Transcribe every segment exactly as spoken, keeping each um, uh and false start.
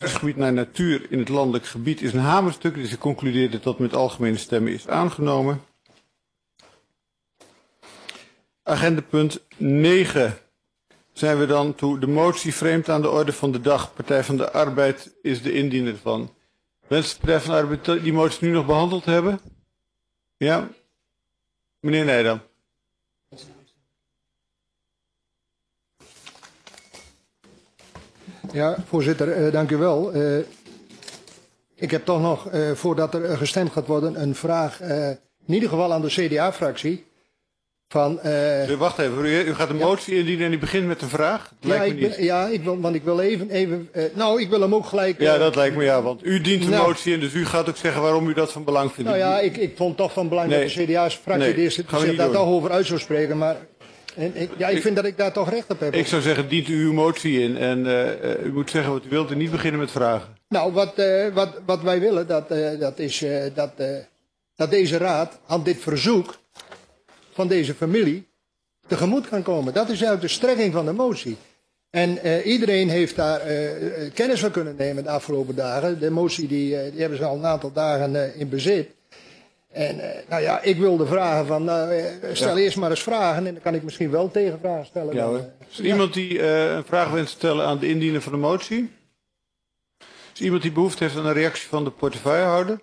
gebied naar natuur in het landelijk gebied is een hamerstuk, dus ik concludeer dat dat met algemene stemmen is aangenomen. Agendapunt negen. Zijn we dan toe de motie vreemd aan de orde van de dag. Partij van de Arbeid is de indiener van. Wenst de Partij van de Arbeid die motie nu nog behandeld hebben? Ja? Meneer Nijdam. Ja, voorzitter, uh, dank u wel. Uh, ik heb toch nog, uh, voordat er gestemd gaat worden, een vraag, uh, in ieder geval aan de C D A-fractie. Van, uh, Wacht even, u, u gaat een motie ja. indienen en die begint met een vraag? Dat ja, lijkt me ik niet. ben, ja, ik wil, want ik wil even, even uh, nou, ik wil hem ook gelijk... Uh, ja, dat lijkt me ja, want u dient een nou, motie in, dus u gaat ook zeggen waarom u dat van belang vindt. Nou ja, ik, ik vond toch van belang nee. dat de C D A-fractie nee, zich daar doen. toch over uit zou spreken, maar... En ik, ja, ik, ik vind dat ik daar toch recht op heb. Ik zou zeggen, dient u uw motie in en uh, u moet zeggen wat u wilt en niet beginnen met vragen. Nou, wat, uh, wat, wat wij willen, dat, uh, dat is uh, dat, uh, dat deze raad aan dit verzoek van deze familie tegemoet kan komen. Dat is eigenlijk de strekking van de motie. En uh, iedereen heeft daar uh, kennis van kunnen nemen de afgelopen dagen. De motie die, uh, die hebben ze al een aantal dagen uh, in bezit. En uh, nou ja, ik wilde vragen van, uh, stel ja. eerst maar eens vragen en dan kan ik misschien wel tegenvragen stellen. Ja, dan, uh, is er ja. iemand die uh, een vraag wenst te stellen aan de indiener van de motie? Is er iemand die behoefte heeft aan een reactie van de portefeuillehouder?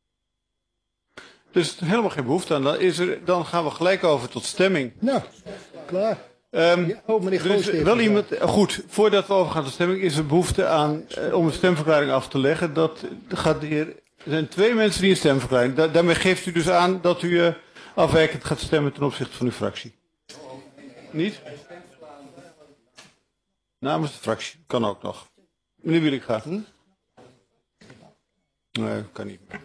Dus er is helemaal geen behoefte aan. Dan, is er, dan gaan we gelijk over tot stemming. Nou, klaar. Um, ja, oh, meneer er is wel iemand, goed, voordat we overgaan tot stemming, is er behoefte aan uh, om een stemverklaring af te leggen. Dat gaat de heer, er zijn twee mensen die een stemverklaring. Da daarmee geeft u dus aan dat u uh, afwijkend gaat stemmen ten opzichte van uw fractie. Niet? Namens de fractie, kan ook nog. Meneer Wielinga. Hm? Nee, kan niet meer.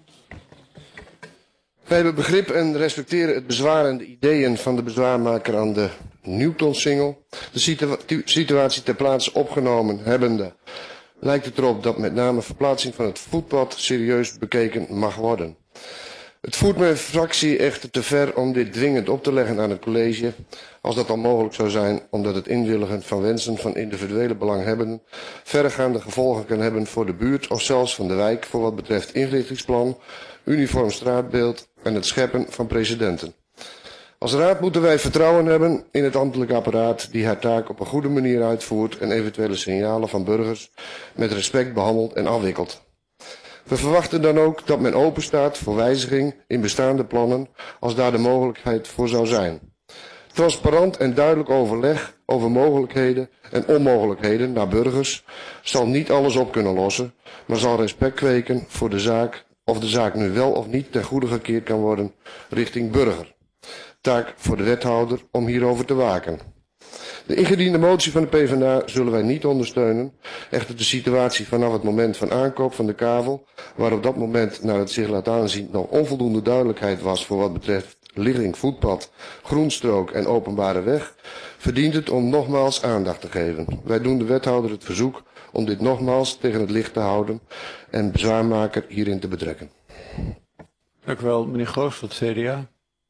Wij hebben begrip en respecteren het bezwaar en de ideeën van de bezwaarmaker aan de Newton-singel. De situa situatie ter plaatse opgenomen hebbende lijkt het erop dat met name verplaatsing van het voetpad serieus bekeken mag worden. Het voert mijn fractie echter te ver om dit dwingend op te leggen aan het college, als dat al mogelijk zou zijn, omdat het inwilligen van wensen van individuele belanghebbenden verregaande gevolgen kan hebben voor de buurt of zelfs van de wijk voor wat betreft inrichtingsplan, uniform straatbeeld en het scheppen van precedenten. Als raad moeten wij vertrouwen hebben in het ambtelijk apparaat die haar taak op een goede manier uitvoert en eventuele signalen van burgers met respect behandelt en afwikkelt. We verwachten dan ook dat men openstaat voor wijziging in bestaande plannen als daar de mogelijkheid voor zou zijn. Transparant en duidelijk overleg over mogelijkheden en onmogelijkheden naar burgers zal niet alles op kunnen lossen, maar zal respect kweken voor de zaak of de zaak nu wel of niet ten goede gekeerd kan worden richting burger. Taak voor de wethouder om hierover te waken. De ingediende motie van de PvdA zullen wij niet ondersteunen. Echter de situatie vanaf het moment van aankoop van de kavel, waar op dat moment naar het zich laat aanzien nog onvoldoende duidelijkheid was voor wat betreft ligging, voetpad, groenstrook en openbare weg, verdient het om nogmaals aandacht te geven. Wij doen de wethouder het verzoek om dit nogmaals tegen het licht te houden en bezwaarmaker hierin te betrekken. Dank u wel, meneer Goos van het C D A.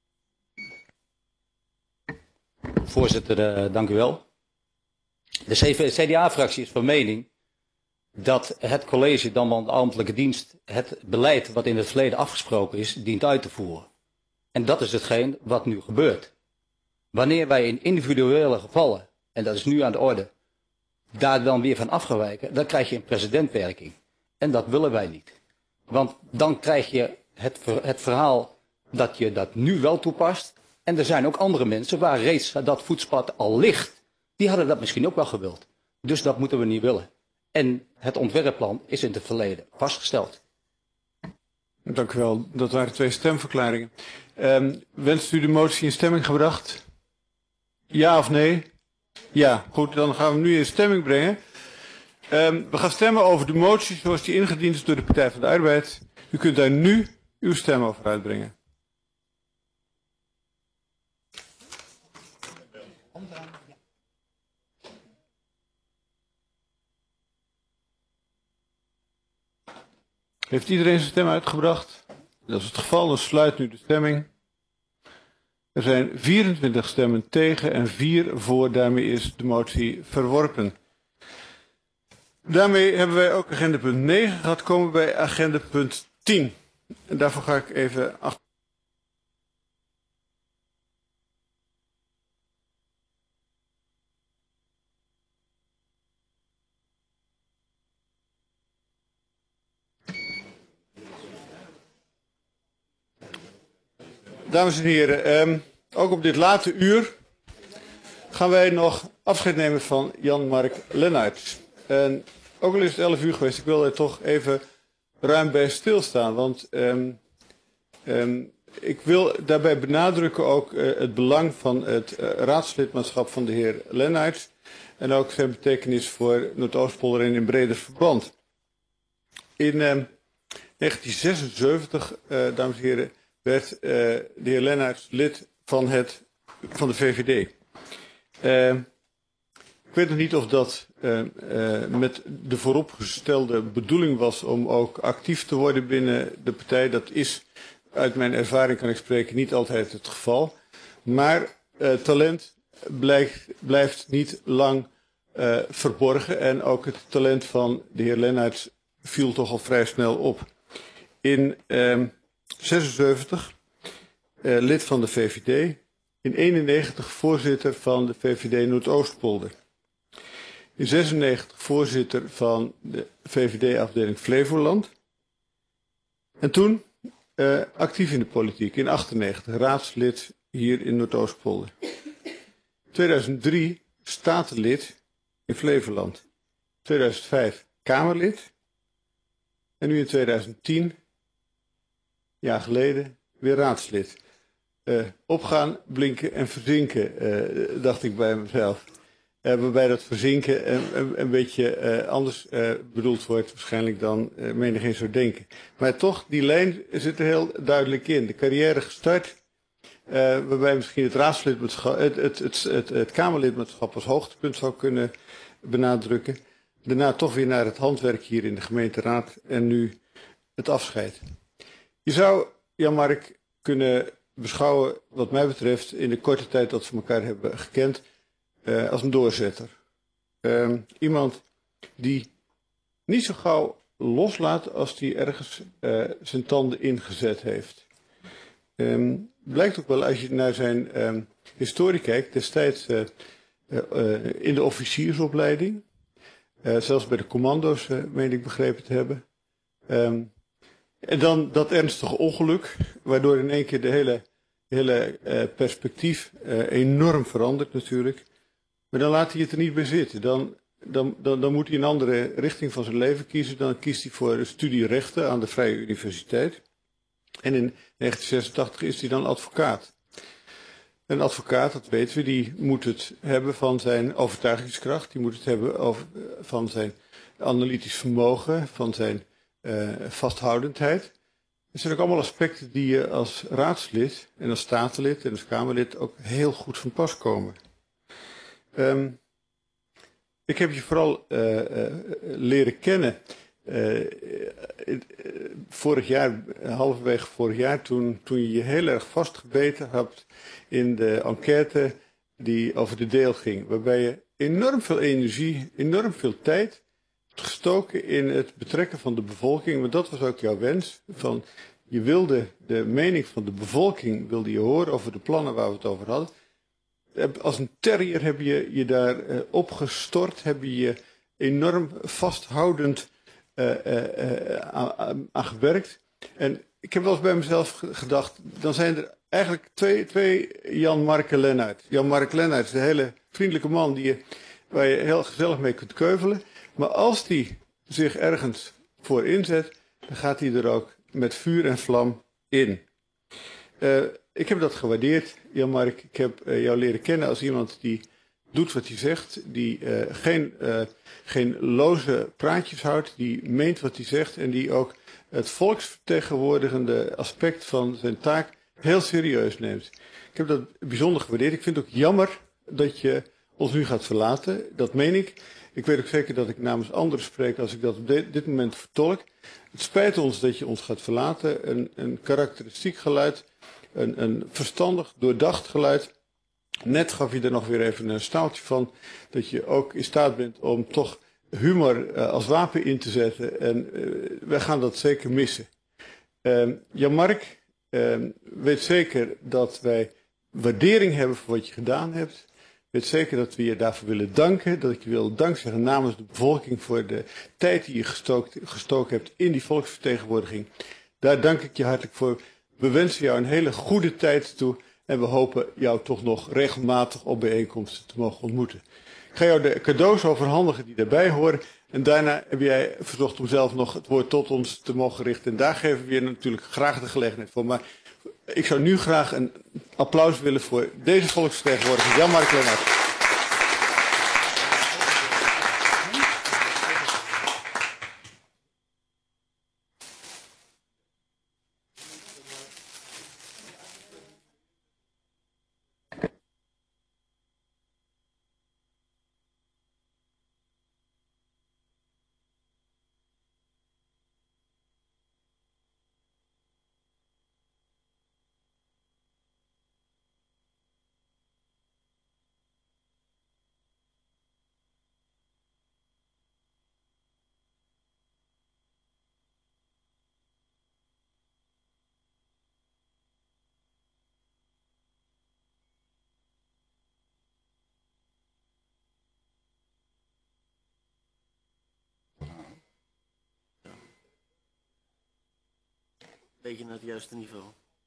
Voorzitter, uh, dank u wel. De C D A-fractie is van mening dat het college dan van de ambtelijke dienst het beleid wat in het verleden afgesproken is, dient uit te voeren. En dat is hetgeen wat nu gebeurt. Wanneer wij in individuele gevallen, en dat is nu aan de orde, daar dan weer van afgewijken, dan krijg je een precedentwerking. En dat willen wij niet. Want dan krijg je het, het verhaal dat je dat nu wel toepast. En er zijn ook andere mensen waar reeds dat voetpad al ligt. Die hadden dat misschien ook wel gewild. Dus dat moeten we niet willen. En het ontwerpplan is in het verleden vastgesteld. Dank u wel. Dat waren twee stemverklaringen. Um, wenst u de motie in stemming gebracht? Ja of nee? Ja, goed. Dan gaan we hem nu in stemming brengen. Um, we gaan stemmen over de motie zoals die ingediend is door de Partij van de Arbeid. U kunt daar nu uw stem over uitbrengen. Heeft iedereen zijn stem uitgebracht? Dat is het geval, dan sluit nu de stemming. Er zijn vierentwintig stemmen tegen en vier voor, daarmee is de motie verworpen. Daarmee hebben wij ook agenda punt negen gehad, komen bij agenda punt tien. En daarvoor ga ik even achter. Dames en heren, um, ook op dit late uur gaan wij nog afscheid nemen van Jan-Mark Leenaerts. En ook al is het elf uur geweest, ik wil er toch even ruim bij stilstaan. Want um, um, ik wil daarbij benadrukken ook uh, het belang van het uh, raadslidmaatschap van de heer Leenaerts. En ook zijn betekenis voor Noordoostpolder en in breder verband. In uh, negentien zesenzeventig, uh, dames en heren, werd uh, de heer Leenaerts lid van, het, van de V V D. Uh, ik weet nog niet of dat uh, uh, met de vooropgestelde bedoeling was om ook actief te worden binnen de partij. Dat is, uit mijn ervaring kan ik spreken, niet altijd het geval. Maar uh, talent blijkt, blijft niet lang uh, verborgen. En ook het talent van de heer Leenaerts viel toch al vrij snel op. In uh, zesenzeventig uh, lid van de V V D. In eenennegentig voorzitter van de V V D Noordoostpolder. In zesennegentig voorzitter van de V V D-afdeling Flevoland. En toen uh, actief in de politiek. In achtennegentig raadslid hier in Noordoostpolder. tweeduizend drie statenlid in Flevoland. tweeduizend vijf Kamerlid. En nu in tweeduizend tien, jaar geleden, weer raadslid. Uh, opgaan, blinken en verzinken, uh, dacht ik bij mezelf. Uh, waarbij dat verzinken een, een, een beetje uh, anders uh, bedoeld wordt waarschijnlijk dan uh, menigeen zou denken. Maar toch, die lijn zit er heel duidelijk in. De carrière gestart, uh, waarbij misschien het raadslidmaatschap, het, het, het, het, het Kamerlidmaatschap als hoogtepunt zou kunnen benadrukken. Daarna toch weer naar het handwerk hier in de gemeenteraad en nu het afscheid. Je zou, Jan-Mark, kunnen beschouwen, wat mij betreft, in de korte tijd dat we elkaar hebben gekend, uh, als een doorzetter. Uh, iemand die niet zo gauw loslaat als die ergens uh, zijn tanden ingezet heeft. Um, blijkt ook wel als je naar zijn um, historie kijkt, destijds uh, uh, uh, in de officiersopleiding, uh, zelfs bij de commando's, uh, meen ik begrepen te hebben. Um, En dan dat ernstige ongeluk, waardoor in één keer de hele, hele uh, perspectief uh, enorm verandert natuurlijk. Maar dan laat hij het er niet bij zitten. Dan, dan, dan, dan moet hij een andere richting van zijn leven kiezen. Dan kiest hij voor de studie rechten aan de Vrije Universiteit. En in negentien zesentachtig is hij dan advocaat. Een advocaat, dat weten we, die moet het hebben van zijn overtuigingskracht. Die moet het hebben over, van zijn analytisch vermogen, van zijn Uh, vasthoudendheid. Er zijn ook allemaal aspecten die je als raadslid en als statenlid en als Kamerlid ook heel goed van pas komen. Um, ik heb je vooral uh, uh, leren kennen uh, uh, vorig jaar, halverwege vorig jaar, toen, toen je je heel erg vastgebeten hebt in de enquête die over de deel ging. Waarbij je enorm veel energie, enorm veel tijd gestoken in het betrekken van de bevolking, want dat was ook jouw wens. Van, je wilde de mening van de bevolking wilde je horen over de plannen waar we het over hadden. Als een terrier heb je je daar uh, opgestort, heb je je enorm vasthoudend uh, uh, uh, aan, aan gewerkt. En ik heb wel eens bij mezelf gedacht, dan zijn er eigenlijk twee, twee Jan-Mark Leenaerts. Jan-Mark Leenaerts, de hele vriendelijke man die je, waar je heel gezellig mee kunt keuvelen. Maar als die zich ergens voor inzet, dan gaat hij er ook met vuur en vlam in. Uh, ik heb dat gewaardeerd, Jan-Mark. Ik heb uh, jou leren kennen als iemand die doet wat hij zegt, die uh, geen, uh, geen loze praatjes houdt, die meent wat hij zegt en die ook het volksvertegenwoordigende aspect van zijn taak heel serieus neemt. Ik heb dat bijzonder gewaardeerd. Ik vind het ook jammer dat je ons nu gaat verlaten. Dat meen ik. Ik weet ook zeker dat ik namens anderen spreek als ik dat op de, dit moment vertolk. Het spijt ons dat je ons gaat verlaten. Een, een karakteristiek geluid, een, een verstandig, doordacht geluid. Net gaf je er nog weer even een staaltje van dat je ook in staat bent om toch humor uh, als wapen in te zetten. En uh, wij gaan dat zeker missen. Uh, Jan-Mark, uh, weet zeker dat wij waardering hebben voor wat je gedaan hebt. Weet zeker dat we je daarvoor willen danken. Dat ik je wil dankzeggen namens de bevolking voor de tijd die je gestoken, gestoken hebt in die volksvertegenwoordiging. Daar dank ik je hartelijk voor. We wensen jou een hele goede tijd toe. En we hopen jou toch nog regelmatig op bijeenkomsten te mogen ontmoeten. Ik ga jou de cadeaus overhandigen die daarbij horen. En daarna heb jij verzocht om zelf nog het woord tot ons te mogen richten. En daar geven we je natuurlijk graag de gelegenheid voor. Maar ik zou nu graag een applaus willen voor deze volksvertegenwoordiger, Jan-Mark Leenaert. Beetje naar het juiste niveau.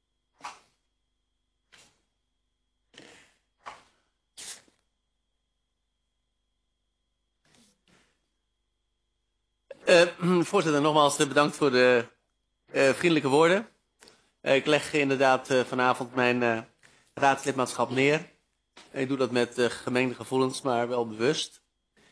Uh, voorzitter, nogmaals bedankt voor de uh, vriendelijke woorden. Uh, ik leg inderdaad uh, vanavond mijn uh, raadslidmaatschap neer. Ik doe dat met uh, gemengde gevoelens, maar wel bewust.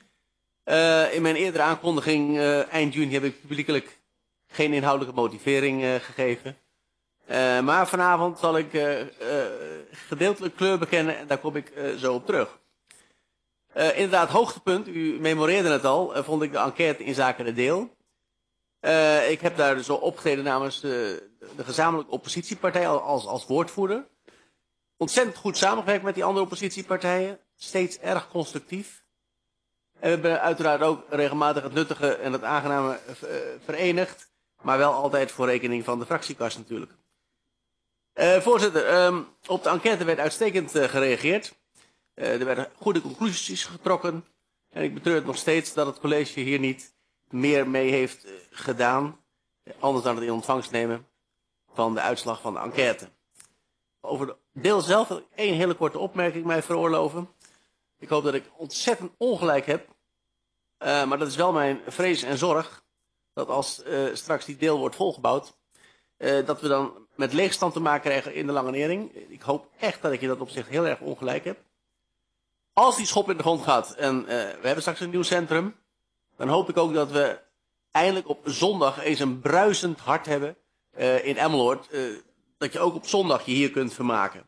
Uh, in mijn eerdere aankondiging uh, eind juni heb ik publiekelijk geen inhoudelijke motivering uh, gegeven. Uh, maar vanavond zal ik uh, uh, gedeeltelijk kleur bekennen en daar kom ik uh, zo op terug. Uh, inderdaad, hoogtepunt, u memoreerde het al, uh, vond ik de enquête in zaken de deel. Uh, ik heb daar dus opgetreden namens de, de gezamenlijke oppositiepartij als, als woordvoerder. Ontzettend goed samengewerkt met die andere oppositiepartijen, steeds erg constructief. En we hebben uiteraard ook regelmatig het nuttige en het aangename uh, verenigd. Maar wel altijd voor rekening van de fractiekast natuurlijk. Uh, voorzitter, um, op de enquête werd uitstekend uh, gereageerd. Uh, er werden goede conclusies getrokken. En ik betreur het nog steeds dat het college hier niet meer mee heeft uh, gedaan. Uh, anders dan het in ontvangst nemen van de uitslag van de enquête. Over de deel zelf wil ik één hele korte opmerking mij veroorloven. Ik hoop dat ik ontzettend ongelijk heb. Uh, maar dat is wel mijn vrees en zorg. Dat als uh, straks die deel wordt volgebouwd, uh, dat we dan met leegstand te maken krijgen in de Langenering. Ik hoop echt dat ik in dat opzicht heel erg ongelijk heb. Als die schop in de grond gaat en uh, we hebben straks een nieuw centrum, dan hoop ik ook dat we eindelijk op zondag eens een bruisend hart hebben uh, in Emmeloord. Uh, dat je ook op zondag je hier kunt vermaken.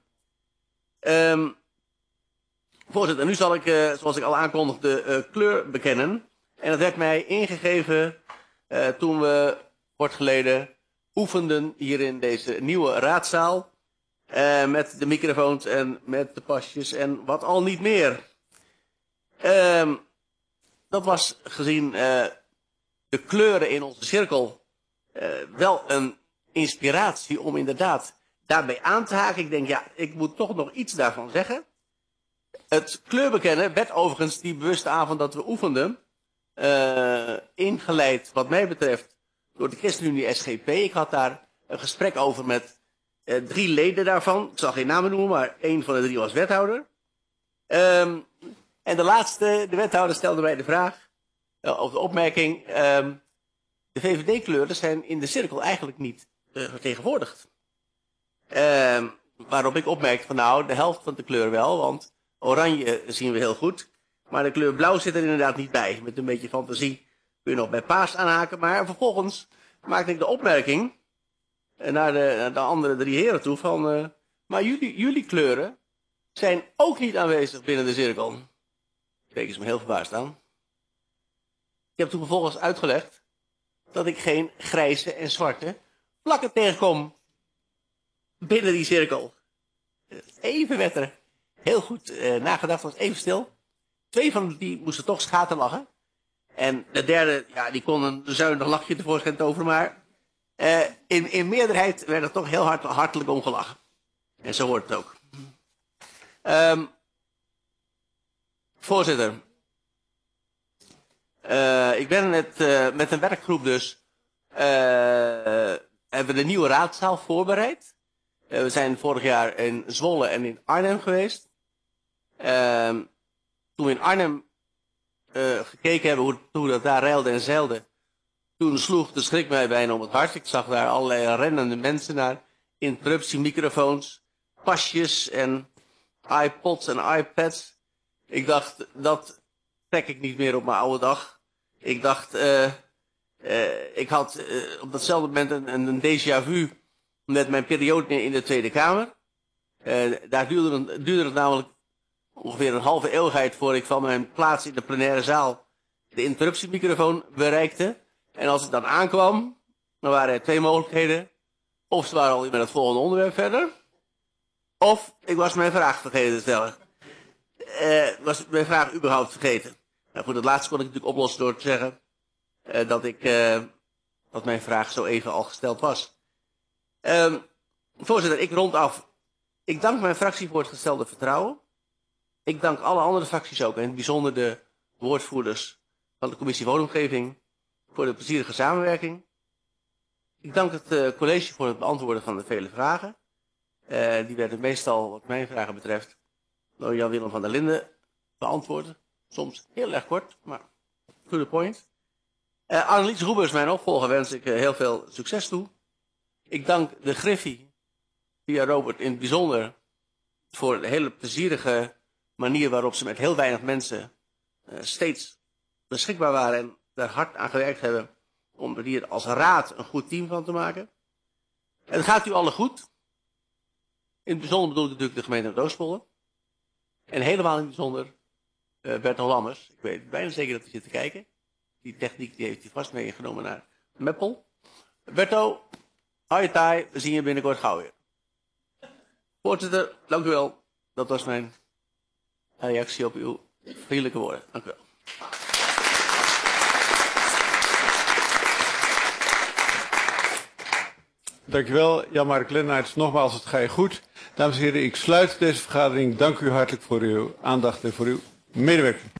Um, voorzitter, nu zal ik, uh, zoals ik al aankondigde, uh, kleur bekennen. En dat werd mij ingegeven Uh, toen we kort geleden oefenden hier in deze nieuwe raadzaal. Uh, met de microfoons en met de pasjes en wat al niet meer. Uh, dat was gezien uh, de kleuren in onze cirkel uh, wel een inspiratie om inderdaad daarbij aan te haken. Ik denk, ja, ik moet toch nog iets daarvan zeggen. Het kleurbekennen werd overigens die bewuste avond dat we oefenden. Uh, ingeleid wat mij betreft door de ChristenUnie S G P. Ik had daar een gesprek over met uh, drie leden daarvan. Ik zal geen namen noemen, maar één van de drie was wethouder. Um, en de laatste, de wethouder, stelde mij de vraag, uh, of de opmerking, um, de V V D-kleuren zijn in de cirkel eigenlijk niet uh, vertegenwoordigd. Um, waarop ik opmerkte van nou, de helft van de kleur wel, want oranje zien we heel goed. Maar de kleur blauw zit er inderdaad niet bij. Met een beetje fantasie kun je nog bij paars aanhaken. Maar vervolgens maakte ik de opmerking naar de, naar de andere drie heren toe van... Uh, maar jullie, jullie kleuren zijn ook niet aanwezig binnen de cirkel. Keken ze me heel verbaasd aan. Ik heb toen vervolgens uitgelegd dat ik geen grijze en zwarte vlakken tegenkom binnen die cirkel. Even werd er heel goed uh, nagedacht, was even stil. Twee van die moesten toch schaterlachen. En de derde, ja, die kon een zuinig lachje tevoorschijn toveren, maar uh, in, in meerderheid werd er toch heel hard, hartelijk om gelachen. En zo hoort het ook. Um, voorzitter. Uh, ik ben met, uh, met een werkgroep dus, uh, hebben we de nieuwe raadzaal voorbereid. Uh, we zijn vorig jaar in Zwolle en in Arnhem geweest. Uh, toen we in Arnhem uh, gekeken hebben hoe, hoe dat daar reilde en zeilde, toen sloeg de schrik mij bijna om het hart. Ik zag daar allerlei rennende mensen naar, interruptiemicrofoons, pasjes en iPods en iPads. Ik dacht, dat trek ik niet meer op mijn oude dag. Ik dacht, uh, uh, ik had uh, op datzelfde moment een, een déjà vu met mijn periode in de Tweede Kamer. Uh, daar duurde het, duurde het namelijk ongeveer een halve eeuwigheid voor ik van mijn plaats in de plenaire zaal de interruptiemicrofoon bereikte. En als ik dan aankwam, dan waren er twee mogelijkheden. Of ze waren al met het volgende onderwerp verder. Of ik was mijn vraag vergeten te stellen. Uh, was mijn vraag überhaupt vergeten. Nou goed, het laatste kon ik natuurlijk oplossen door te zeggen uh, dat ik, uh, dat mijn vraag zo even al gesteld was. Uh, voorzitter, ik rond af. Ik dank mijn fractie voor het gestelde vertrouwen. Ik dank alle andere fracties ook, en in het bijzonder de woordvoerders van de commissie Woonomgeving, voor de plezierige samenwerking. Ik dank het uh, college voor het beantwoorden van de vele vragen. Uh, die werden meestal, wat mijn vragen betreft, door Jan-Willem van der Linden beantwoord. Soms heel erg kort, maar to the point. Uh, Annelies Roebers, mijn opvolger, wens ik uh, heel veel succes toe. Ik dank de Griffie, via Robert in het bijzonder, voor de hele plezierige manier waarop ze met heel weinig mensen uh, steeds beschikbaar waren en daar hard aan gewerkt hebben om er hier als raad een goed team van te maken. En het gaat u allen goed. In het bijzonder bedoel ik natuurlijk de gemeente Oostpolder. En helemaal in het bijzonder uh, Bertel Lammers. Ik weet bijna zeker dat hij zit te kijken. Die techniek die heeft hij vast meegenomen naar Meppel. Berto, hou je taai, we zien je binnenkort gauw weer. Voorzitter, dank u wel. Dat was mijn reactie op uw vriendelijke woorden. Dank u wel. Dankjewel, Jan-Mark Lennaerts. Nogmaals, het ga je goed. Dames en heren, ik sluit deze vergadering. Dank u hartelijk voor uw aandacht en voor uw medewerking.